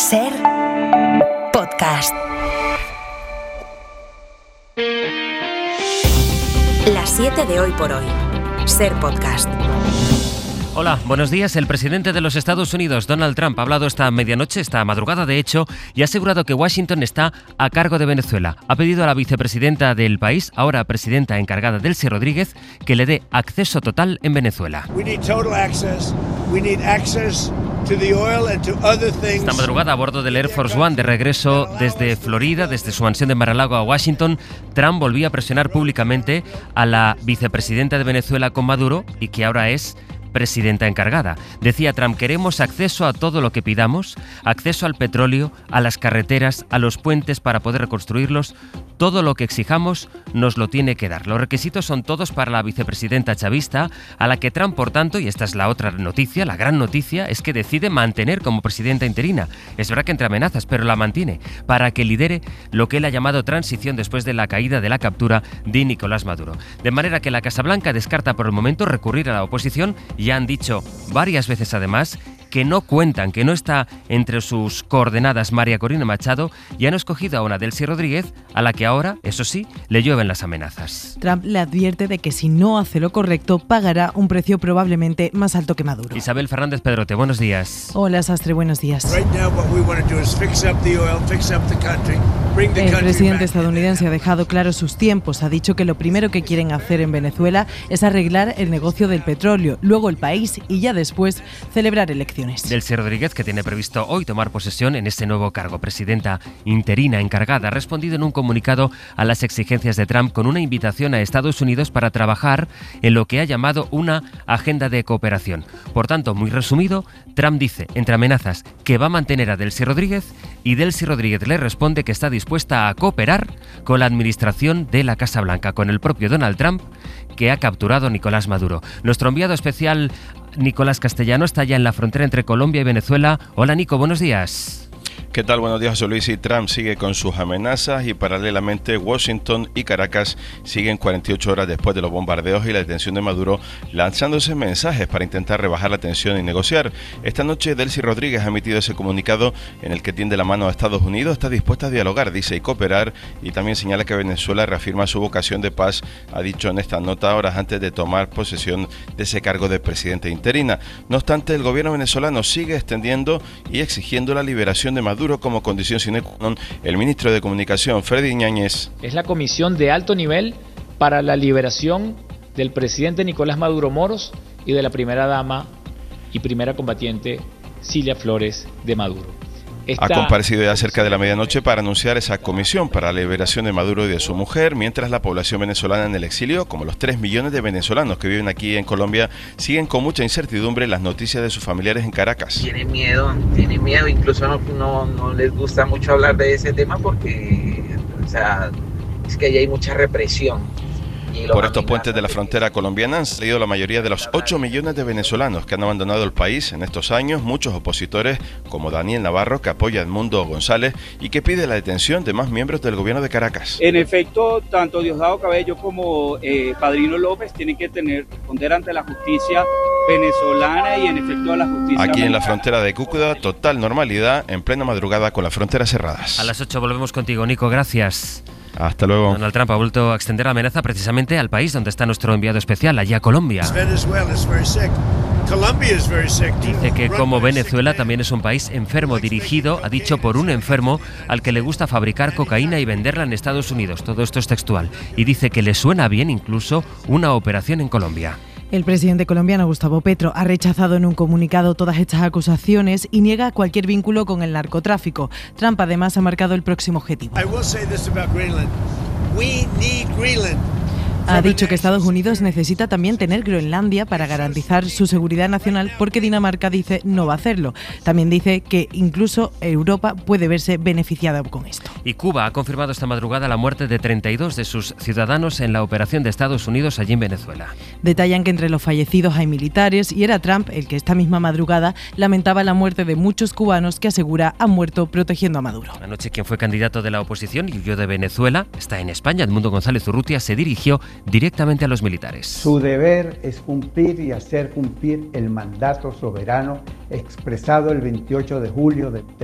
Ser podcast. Las 7 de hoy por hoy. Ser podcast. Hola, buenos días. El presidente de los Estados Unidos, Donald Trump, ha hablado esta medianoche, esta madrugada de hecho, y ha asegurado que Washington está a cargo de Venezuela. Ha pedido a la vicepresidenta del país, ahora presidenta encargada, Delcy Rodríguez, que le dé acceso total en Venezuela. Esta madrugada, a bordo del Air Force One, de regreso desde Florida, desde su mansión de Mar-a-Lago a Washington, Trump volvía a presionar públicamente a la vicepresidenta de Venezuela con Maduro y que ahora es presidenta encargada. Decía Trump: queremos acceso a todo lo que pidamos, acceso al petróleo, a las carreteras, a los puentes para poder reconstruirlos. Todo lo que exijamos nos lo tiene que dar. Los requisitos son todos para la vicepresidenta chavista, a la que Trump, por tanto, y esta es la otra noticia, la gran noticia, es que decide mantener como presidenta interina. Es verdad que entre amenazas, pero la mantiene, para que lidere lo que él ha llamado transición después de la caída de la captura de Nicolás Maduro. De manera que la Casa Blanca descarta por el momento recurrir a la oposición. Ya han dicho varias veces además que no cuentan, que no está entre sus coordenadas María Corina Machado, y han escogido a una Delcy Rodríguez, a la que ahora, eso sí, le llueven las amenazas. Trump le advierte de que si no hace lo correcto, pagará un precio probablemente más alto que Maduro. Isabel Fernández Pedrote, buenos días. Hola, Sastre, buenos días. El presidente estadounidense ha dejado claro sus tiempos. Ha dicho que lo primero que quieren hacer en Venezuela es arreglar el negocio del petróleo, luego el país y ya después celebrar elecciones. Delcy Rodríguez, que tiene previsto hoy tomar posesión en ese nuevo cargo, presidenta interina encargada, ha respondido en un comunicado a las exigencias de Trump con una invitación a Estados Unidos para trabajar en lo que ha llamado una agenda de cooperación. Por tanto, muy resumido, Trump dice, entre amenazas, que va a mantener a Delcy Rodríguez, y Delcy Rodríguez le responde que está dispuesta a cooperar con la administración de la Casa Blanca, con el propio Donald Trump, que ha capturado a Nicolás Maduro. Nuestro enviado especial, Nicolás Castellano, está ya en la frontera entre Colombia y Venezuela. Hola, Nico, buenos días. ¿Qué tal? Buenos días, José Luis. Y Trump sigue con sus amenazas y paralelamente Washington y Caracas siguen 48 horas después de los bombardeos y la detención de Maduro, lanzándose mensajes para intentar rebajar la tensión y negociar. Esta noche Delcy Rodríguez ha emitido ese comunicado en el que tiende la mano a Estados Unidos, está dispuesta a dialogar, dice, y cooperar, y también señala que Venezuela reafirma su vocación de paz, ha dicho en esta nota horas antes de tomar posesión de ese cargo de presidenta interina. No obstante, el gobierno venezolano sigue extendiendo y exigiendo la liberación de Maduro como condición sine qua non. El ministro de Comunicación, Freddy Ñáñez. Es la comisión de alto nivel para la liberación del presidente Nicolás Maduro Moros y de la primera dama y primera combatiente Cilia Flores de Maduro. Ha comparecido ya cerca de la medianoche para anunciar esa comisión para la liberación de Maduro y de su mujer, mientras la población venezolana en el exilio, como los 3 millones de venezolanos que viven aquí en Colombia, siguen con mucha incertidumbre las noticias de sus familiares en Caracas. Tienen miedo, incluso no les gusta mucho hablar de ese tema porque, es que ahí hay mucha represión. Por estos puentes de la frontera colombiana han salido la mayoría de los 8 millones de venezolanos que han abandonado el país en estos años, muchos opositores como Daniel Navarro, que apoya a Edmundo González y que pide la detención de más miembros del gobierno de Caracas. En efecto, tanto Diosdado Cabello como Padrino López tienen que responder ante la justicia venezolana y en efecto a la justicia aquí americana. En la frontera de Cúcuta, total normalidad en plena madrugada con las fronteras cerradas. A las 8 volvemos contigo, Nico, gracias. Hasta luego. Donald Trump ha vuelto a extender la amenaza precisamente al país donde está nuestro enviado especial, allá a Colombia. Dice que como Venezuela también es un país enfermo, dirigido, ha dicho, por un enfermo al que le gusta fabricar cocaína y venderla en Estados Unidos. Todo esto es textual. Y dice que le suena bien incluso una operación en Colombia. El presidente colombiano Gustavo Petro ha rechazado en un comunicado todas estas acusaciones y niega cualquier vínculo con el narcotráfico. Trump además ha marcado el próximo objetivo. Ha dicho que Estados Unidos necesita también tener Groenlandia para garantizar su seguridad nacional, porque Dinamarca, dice, no va a hacerlo. También dice que incluso Europa puede verse beneficiada con esto. Y Cuba ha confirmado esta madrugada la muerte de 32 de sus ciudadanos en la operación de Estados Unidos allí en Venezuela. Detallan que entre los fallecidos hay militares y era Trump el que esta misma madrugada lamentaba la muerte de muchos cubanos que asegura han muerto protegiendo a Maduro. Anoche quien fue candidato de la oposición y huyó de Venezuela, está en España, Edmundo González Urrutia, se dirigió directamente a los militares. Su deber es cumplir y hacer cumplir el mandato soberano expresado el 28 de julio de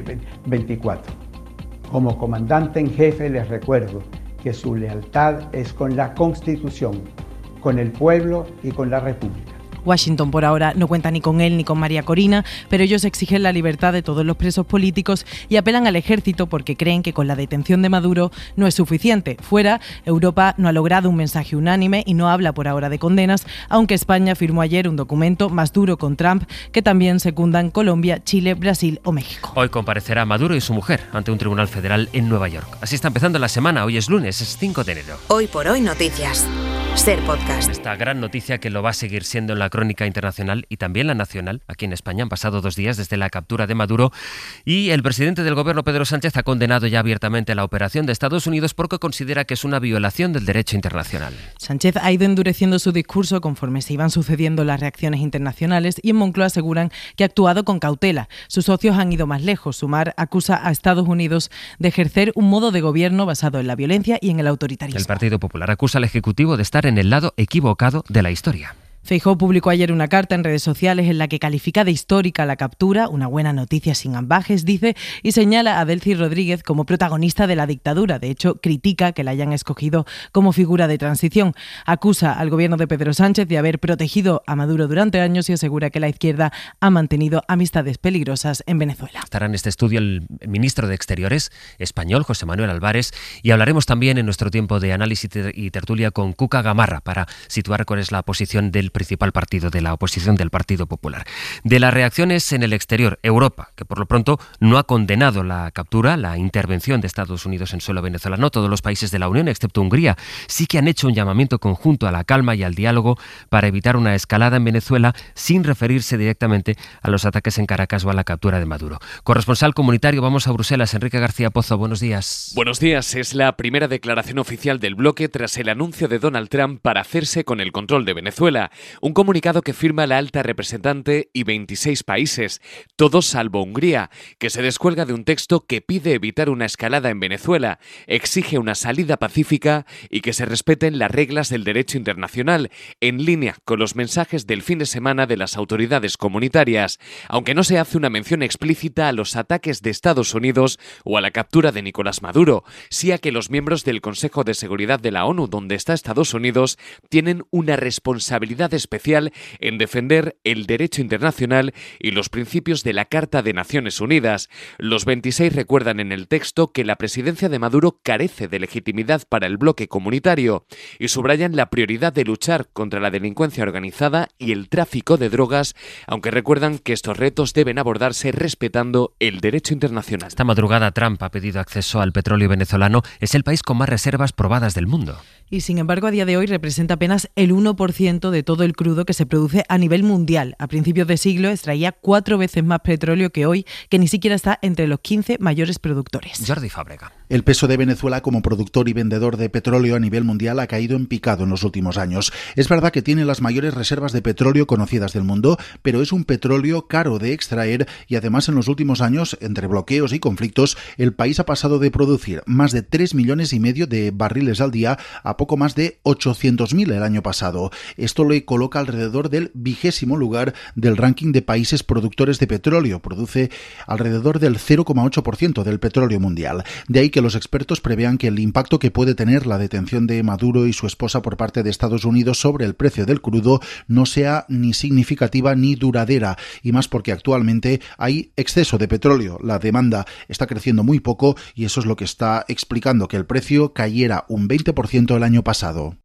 2024. Como comandante en jefe les recuerdo que su lealtad es con la Constitución, con el pueblo y con la República. Washington por ahora no cuenta ni con él ni con María Corina, pero ellos exigen la libertad de todos los presos políticos y apelan al ejército porque creen que con la detención de Maduro no es suficiente. Fuera, Europa no ha logrado un mensaje unánime y no habla por ahora de condenas, aunque España firmó ayer un documento más duro con Trump que también secundan Colombia, Chile, Brasil o México. Hoy comparecerá Maduro y su mujer ante un tribunal federal en Nueva York. Así está empezando la semana. Hoy es lunes, es 5 de enero. Hoy por hoy noticias. Ser Podcast. Esta gran noticia que lo va a seguir siendo en la crónica internacional y también la nacional. Aquí en España han pasado 2 días desde la captura de Maduro y el presidente del gobierno, Pedro Sánchez, ha condenado ya abiertamente la operación de Estados Unidos porque considera que es una violación del derecho internacional. Sánchez ha ido endureciendo su discurso conforme se iban sucediendo las reacciones internacionales y en Moncloa aseguran que ha actuado con cautela. Sus socios han ido más lejos. Sumar acusa a Estados Unidos de ejercer un modo de gobierno basado en la violencia y en el autoritarismo. El Partido Popular acusa al Ejecutivo de estar en el lado equivocado de la historia. Feijóo publicó ayer una carta en redes sociales en la que califica de histórica la captura, una buena noticia sin ambajes, dice, y señala a Delcy Rodríguez como protagonista de la dictadura. De hecho, critica que la hayan escogido como figura de transición. Acusa al gobierno de Pedro Sánchez de haber protegido a Maduro durante años y asegura que la izquierda ha mantenido amistades peligrosas en Venezuela. Estará en este estudio el ministro de Exteriores español, José Manuel Álvarez, y hablaremos también en nuestro tiempo de análisis y tertulia con Cuca Gamarra para situar cuál es la posición del principal partido de la oposición, del Partido Popular. De las reacciones en el exterior, Europa, que por lo pronto no ha condenado la captura, la intervención de Estados Unidos en suelo venezolano. Todos los países de la Unión, excepto Hungría, sí que han hecho un llamamiento conjunto a la calma y al diálogo para evitar una escalada en Venezuela sin referirse directamente a los ataques en Caracas o a la captura de Maduro. Corresponsal comunitario, vamos a Bruselas. Enrique García Pozo, buenos días. Buenos días. Es la primera declaración oficial del bloque tras el anuncio de Donald Trump para hacerse con el control de Venezuela. Un comunicado que firma la alta representante y 26 países, todos salvo Hungría, que se descuelga de un texto que pide evitar una escalada en Venezuela, exige una salida pacífica y que se respeten las reglas del derecho internacional, en línea con los mensajes del fin de semana de las autoridades comunitarias, aunque no se hace una mención explícita a los ataques de Estados Unidos o a la captura de Nicolás Maduro, sí a que los miembros del Consejo de Seguridad de la ONU, donde está Estados Unidos, tienen una responsabilidad especial en defender el derecho internacional y los principios de la Carta de Naciones Unidas. Los 26 recuerdan en el texto que la presidencia de Maduro carece de legitimidad para el bloque comunitario y subrayan la prioridad de luchar contra la delincuencia organizada y el tráfico de drogas, aunque recuerdan que estos retos deben abordarse respetando el derecho internacional. Esta madrugada Trump ha pedido acceso al petróleo venezolano. Es el país con más reservas probadas del mundo. Y sin embargo, a día de hoy representa apenas el 1% de todo el crudo que se produce a nivel mundial. A principios de siglo extraía 4 veces más petróleo que hoy, que ni siquiera está entre los 15 mayores productores. Jordi Fábrega. El peso de Venezuela como productor y vendedor de petróleo a nivel mundial ha caído en picado en los últimos años. Es verdad que tiene las mayores reservas de petróleo conocidas del mundo, pero es un petróleo caro de extraer y además en los últimos años, entre bloqueos y conflictos, el país ha pasado de producir más de 3,5 millones de barriles al día a poco más de 800.000 el año pasado. Esto le coloca alrededor del 20º lugar del ranking de países productores de petróleo. Produce alrededor del 0,8% del petróleo mundial. De ahí que los expertos prevean que el impacto que puede tener la detención de Maduro y su esposa por parte de Estados Unidos sobre el precio del crudo no sea ni significativa ni duradera, y más porque actualmente hay exceso de petróleo. La demanda está creciendo muy poco y eso es lo que está explicando que el precio cayera un 20% el año pasado.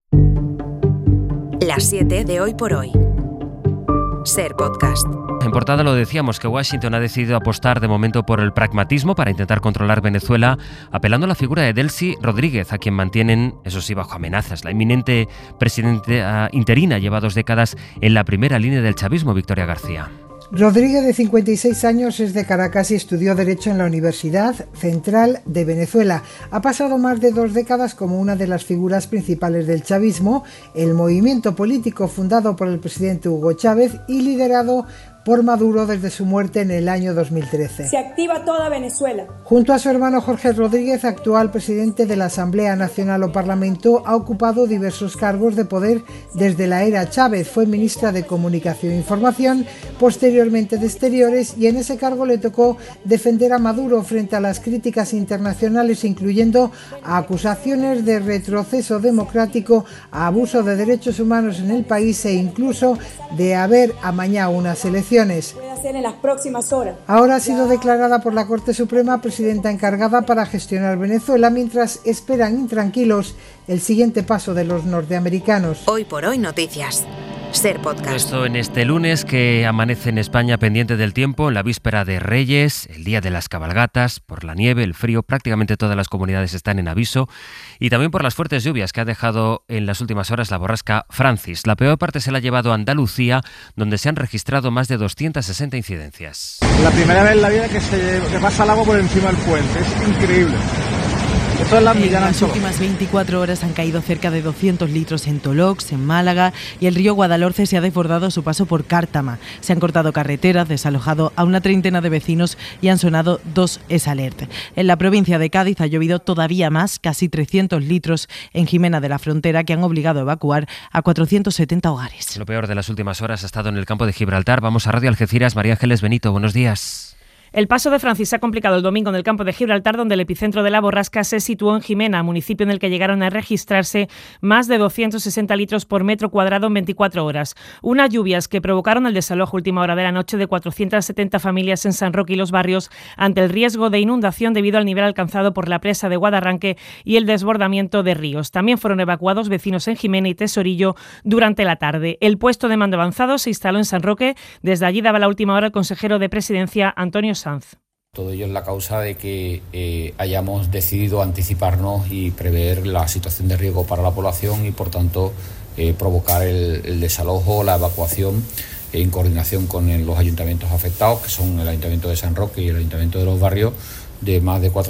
Las 7 de hoy por hoy. Ser Podcast. En portada lo decíamos, que Washington ha decidido apostar de momento por el pragmatismo para intentar controlar Venezuela, apelando a la figura de Delcy Rodríguez, a quien mantienen, eso sí, bajo amenazas. La inminente presidenta interina lleva 2 décadas en la primera línea del chavismo. Victoria García. Rodríguez, de 56 años, es de Caracas y estudió Derecho en la Universidad Central de Venezuela. Ha pasado más de 2 décadas como una de las figuras principales del chavismo, el movimiento político fundado por el presidente Hugo Chávez y liderado por Maduro desde su muerte en el año 2013. Se activa toda Venezuela. Junto a su hermano Jorge Rodríguez, actual presidente de la Asamblea Nacional o Parlamento, ha ocupado diversos cargos de poder desde la era Chávez. Fue ministra de Comunicación e Información, posteriormente de Exteriores, y en ese cargo le tocó defender a Maduro frente a las críticas internacionales, incluyendo acusaciones de retroceso democrático, abuso de derechos humanos en el país e incluso de haber amañado unas elecciones. Puede hacer en las próximas horas. Ahora ha sido declarada por la Corte Suprema presidenta encargada para gestionar Venezuela, mientras esperan intranquilos el siguiente paso de los norteamericanos. Hoy por hoy noticias. Ser Podcast. Esto en este lunes que amanece en España pendiente del tiempo, en la víspera de Reyes, el día de las cabalgatas, por la nieve, el frío, prácticamente todas las comunidades están en aviso, y también por las fuertes lluvias que ha dejado en las últimas horas la borrasca Francis. La peor parte se la ha llevado a Andalucía, donde se han registrado más de 260 incidencias. La primera vez en la vida que pasa el agua por encima del puente, es increíble. En las últimas 24 horas han caído cerca de 200 litros en Tolox, en Málaga, y el río Guadalhorce se ha desbordado a su paso por Cártama. Se han cortado carreteras, desalojado a una treintena de vecinos y han sonado 2 alert. En la provincia de Cádiz ha llovido todavía más, casi 300 litros en Jimena de la Frontera, que han obligado a evacuar a 470 hogares. Lo peor de las últimas horas ha estado en el campo de Gibraltar. Vamos a Radio Algeciras. María Ángeles Benito, buenos días. El paso de Francis se ha complicado el domingo en el campo de Gibraltar, donde el epicentro de la borrasca se situó en Jimena, municipio en el que llegaron a registrarse más de 260 litros por metro cuadrado en 24 horas. Unas lluvias que provocaron el desalojo última hora de la noche de 470 familias en San Roque y Los Barrios ante el riesgo de inundación debido al nivel alcanzado por la presa de Guadarranque y el desbordamiento de ríos. También fueron evacuados vecinos en Jimena y Tesorillo durante la tarde. El puesto de mando avanzado se instaló en San Roque. Desde allí daba la última hora el consejero de Presidencia, Antonio Sanz. Todo ello es la causa de que hayamos decidido anticiparnos y prever la situación de riesgo para la población y, por tanto, provocar el desalojo, la evacuación en coordinación con los ayuntamientos afectados, que son el Ayuntamiento de San Roque y el Ayuntamiento de Los Barrios, de más de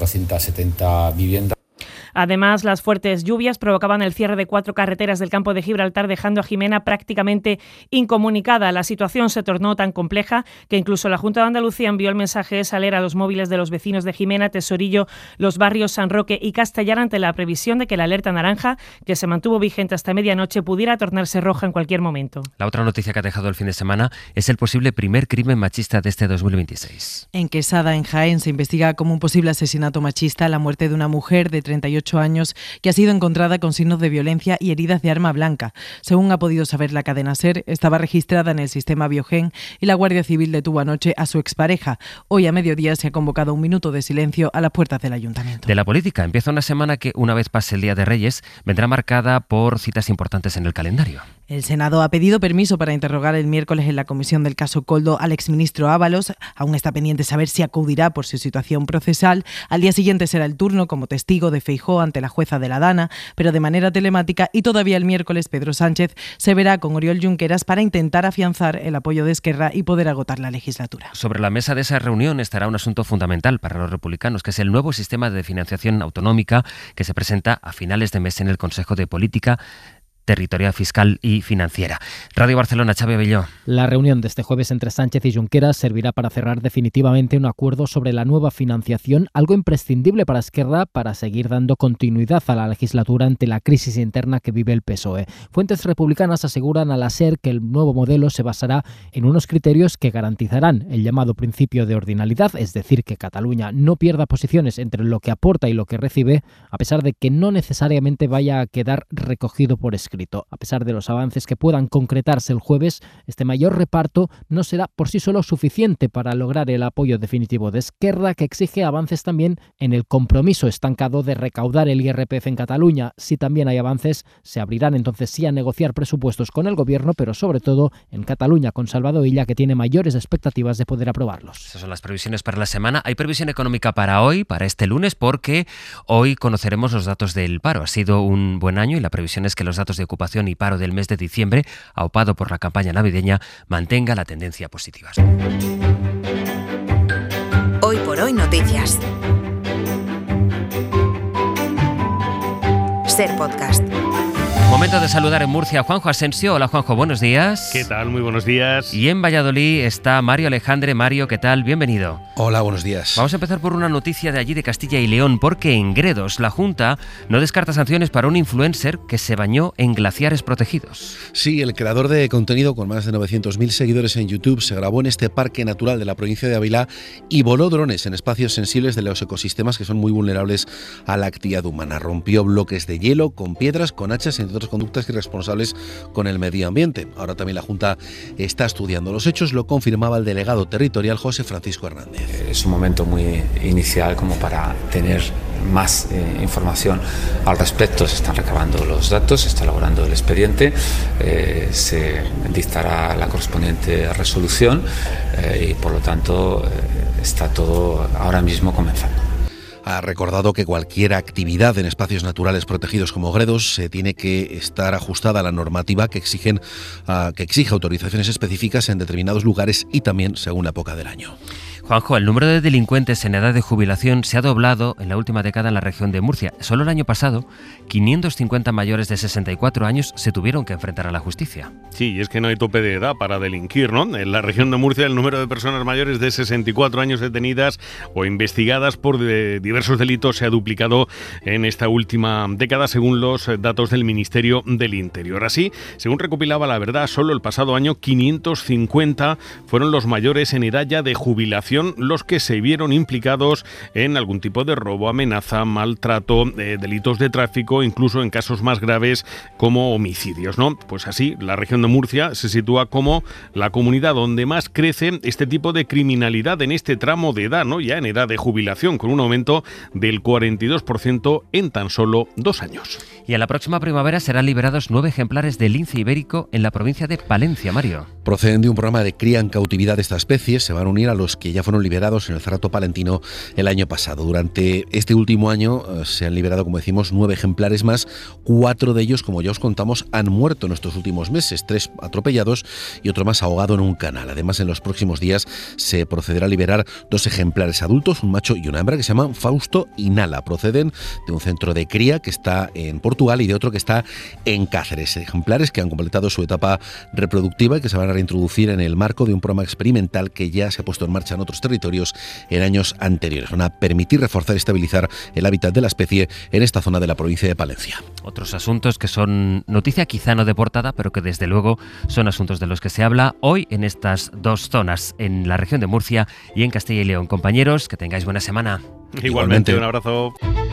470 viviendas. Además, las fuertes lluvias provocaban el cierre de 4 carreteras del campo de Gibraltar, dejando a Jimena prácticamente incomunicada. La situación se tornó tan compleja que incluso la Junta de Andalucía envió el mensaje SALER a los móviles de los vecinos de Jimena, Tesorillo, Los Barrios, San Roque y Castellar, ante la previsión de que la alerta naranja, que se mantuvo vigente hasta medianoche, pudiera tornarse roja en cualquier momento. La otra noticia que ha dejado el fin de semana es el posible primer crimen machista de este 2026. En Quesada, en Jaén, se investiga como un posible asesinato machista la muerte de una mujer de 38 años que ha sido encontrada con signos de violencia y heridas de arma blanca. Según ha podido saber la cadena SER, estaba registrada en el sistema Biogen y la Guardia Civil detuvo anoche a su expareja. Hoy a mediodía se ha convocado un minuto de silencio a las puertas del ayuntamiento. De la política, empieza una semana que, una vez pase el Día de Reyes, vendrá marcada por citas importantes en el calendario. El Senado ha pedido permiso para interrogar el miércoles en la comisión del caso Koldo al exministro Ábalos. Aún está pendiente saber si acudirá por su situación procesal. Al día siguiente será el turno como testigo de Feijóo ante la jueza de la Dana, pero de manera telemática, y todavía el miércoles Pedro Sánchez se verá con Oriol Junqueras para intentar afianzar el apoyo de Esquerra y poder agotar la legislatura. Sobre la mesa de esa reunión estará un asunto fundamental para los republicanos, que es el nuevo sistema de financiación autonómica que se presenta a finales de mes en el Consejo de Política Territorial, Fiscal y Financiera. Radio Barcelona, Xavi Abelló. La reunión de este jueves entre Sánchez y Junqueras servirá para cerrar definitivamente un acuerdo sobre la nueva financiación, algo imprescindible para Esquerra para seguir dando continuidad a la legislatura ante la crisis interna que vive el PSOE. Fuentes republicanas aseguran a la SER que el nuevo modelo se basará en unos criterios que garantizarán el llamado principio de ordinalidad, es decir, que Cataluña no pierda posiciones entre lo que aporta y lo que recibe, a pesar de que no necesariamente vaya a quedar recogido por escrito. A pesar de los avances que puedan concretarse el jueves, este mayor reparto no será por sí solo suficiente para lograr el apoyo definitivo de Esquerra, que exige avances también en el compromiso estancado de recaudar el IRPF en Cataluña. Si también hay avances, se abrirán entonces sí a negociar presupuestos con el gobierno, pero sobre todo en Cataluña con Salvador Illa, que tiene mayores expectativas de poder aprobarlos. Esas son las previsiones para la semana. Hay previsión económica para hoy, para este lunes, porque hoy conoceremos los datos del paro. Ha sido un buen año y la previsión es que los datos de ocupación y paro del mes de diciembre, aupado por la campaña navideña, mantenga la tendencia positiva. Hoy por hoy noticias. Ser Podcast. Momento de saludar en Murcia a Juanjo Asensio. Hola Juanjo, buenos días. ¿Qué tal? Muy buenos días. Y en Valladolid está Mario Alejandre. Mario, ¿qué tal? Bienvenido. Hola, buenos días. Vamos a empezar por una noticia de allí de Castilla y León, porque en Gredos la Junta no descarta sanciones para un influencer que se bañó en glaciares protegidos. Sí, el creador de contenido con más de 900.000 seguidores en YouTube se grabó en este parque natural de la provincia de Ávila y voló drones en espacios sensibles de los ecosistemas que son muy vulnerables a la actividad humana. Rompió bloques de hielo con piedras, con hachas, entre otras conductas irresponsables con el medio ambiente. Ahora también la Junta está estudiando los hechos, lo confirmaba el delegado territorial José Francisco Hernández. Es un momento muy inicial como para tener más información al respecto. Se están recabando los datos, se está elaborando el expediente, se dictará la correspondiente resolución y por lo tanto está todo ahora mismo comenzando. Ha recordado que cualquier actividad en espacios naturales protegidos como Gredos se tiene que estar ajustada a la normativa que exige autorizaciones específicas en determinados lugares y también según la época del año. Juanjo, el número de delincuentes en edad de jubilación se ha doblado en la última década en la región de Murcia. Solo el año pasado, 550 mayores de 64 años se tuvieron que enfrentar a la justicia. Sí, y es que no hay tope de edad para delinquir, ¿no? En la región de Murcia el número de personas mayores de 64 años detenidas o investigadas por diversos delitos se ha duplicado en esta última década según los datos del Ministerio del Interior. Así, según recopilaba La Verdad, solo el pasado año 550 fueron los mayores en edad ya de jubilación los que se vieron implicados en algún tipo de robo, amenaza, maltrato, delitos de tráfico, incluso en casos más graves como homicidios, ¿no? Pues así, la región de Murcia se sitúa como la comunidad donde más crece este tipo de criminalidad en este tramo de edad, ¿no? Ya en edad de jubilación, con un aumento del 42% en tan solo 2 años. Y en la próxima primavera serán liberados 9 ejemplares de lince ibérico en la provincia de Palencia, Mario. Proceden de un programa de cría en cautividad de esta especie, se van a unir a los que ya fueron liberados en el Cerrato Palentino el año pasado. Durante este último año se han liberado, como decimos, 9 ejemplares más. 4 de ellos, como ya os contamos, han muerto en estos últimos meses, 3 atropellados y otro más ahogado en un canal. Además, en los próximos días se procederá a liberar 2 ejemplares adultos, un macho y una hembra, que se llaman Fausto y Nala. Proceden de un centro de cría que está en Portugal y de otro que está en Cáceres. Ejemplares que han completado su etapa reproductiva y que se van a reintroducir en el marco de un programa experimental que ya se ha puesto en marcha en otros territorios en años anteriores. Van a permitir reforzar y estabilizar el hábitat de la especie en esta zona de la provincia de Palencia. Otros asuntos que son noticia quizá no de portada, pero que desde luego son asuntos de los que se habla hoy en estas 2 zonas, en la región de Murcia y en Castilla y León. Compañeros, que tengáis buena semana. Igualmente. Un abrazo.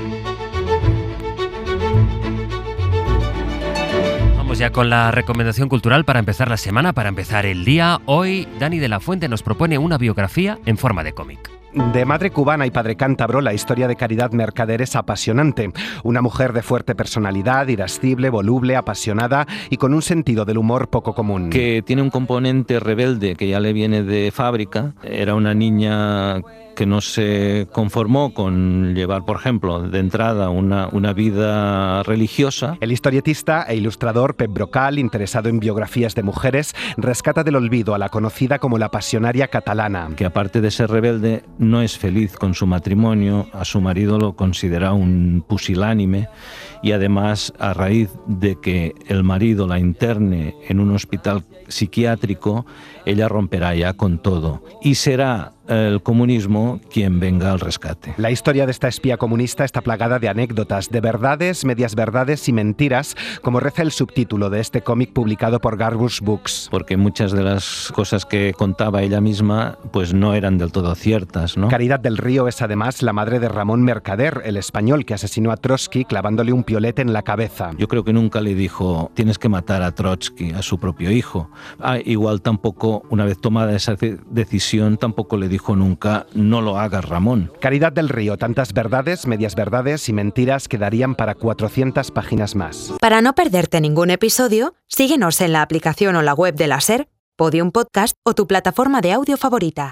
Vamos ya con la recomendación cultural para empezar la semana, para empezar el día. Hoy Dani de la Fuente nos propone una biografía en forma de cómic. De madre cubana y padre cántabro, la historia de Caridad Mercader es apasionante. Una mujer de fuerte personalidad, irascible, voluble, apasionada y con un sentido del humor poco común. Que tiene un componente rebelde que ya le viene de fábrica. Era una niña que no se conformó con llevar, por ejemplo, de entrada una vida religiosa. El historietista e ilustrador Pep Brocal, interesado en biografías de mujeres, rescata del olvido a la conocida como la pasionaria catalana. Que aparte de ser rebelde, no es feliz con su matrimonio, a su marido lo considera un pusilánime y además, a raíz de que el marido la interne en un hospital psiquiátrico, ella romperá ya con todo y será el comunismo quien venga al rescate. La historia de esta espía comunista está plagada de anécdotas, de verdades, medias verdades y mentiras, como reza el subtítulo de este cómic publicado por Garbush Books. Porque muchas de las cosas que contaba ella misma pues no eran del todo ciertas, ¿no? Caridad del Río es además la madre de Ramón Mercader, el español que asesinó a Trotsky clavándole un piolete en la cabeza. Yo creo que nunca le dijo tienes que matar a Trotsky, a su propio hijo. Igual tampoco, una vez tomada esa decisión, tampoco le dijo nunca no lo hagas, Ramón. Caridad del Río, tantas verdades, medias verdades y mentiras que darían para 400 páginas más. Para no perderte ningún episodio, síguenos en la aplicación o la web de la SER, Podium Podcast o tu plataforma de audio favorita.